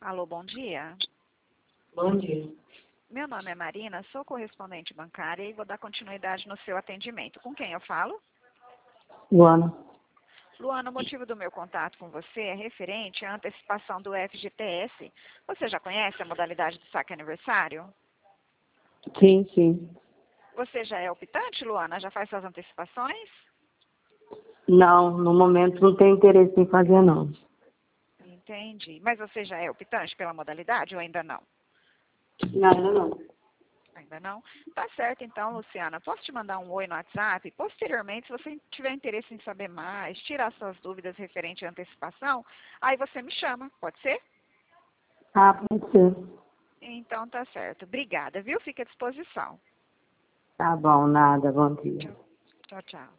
Alô, bom dia. Bom dia. Meu nome é Marina, sou correspondente bancária e vou dar continuidade no seu atendimento. Com quem eu falo? Luana. Luana, o motivo do meu contato com você é referente à antecipação do FGTS. Você já conhece a modalidade do saque aniversário? Sim, sim. Você já é optante, Luana? Já faz suas antecipações? Não, no momento não tenho interesse em fazer, não. Entendi. Mas você já é optante pela modalidade ou ainda não? Nada, não. Ainda não? Tá certo então, Luciana. Posso te mandar um oi no WhatsApp? Posteriormente, se você tiver interesse em saber mais, tirar suas dúvidas referente à antecipação, aí você me chama, pode ser? Ah, pode ser. Então tá certo. Obrigada, viu? Fica à disposição. Tá bom, nada. Bom dia. Tchau, tchau.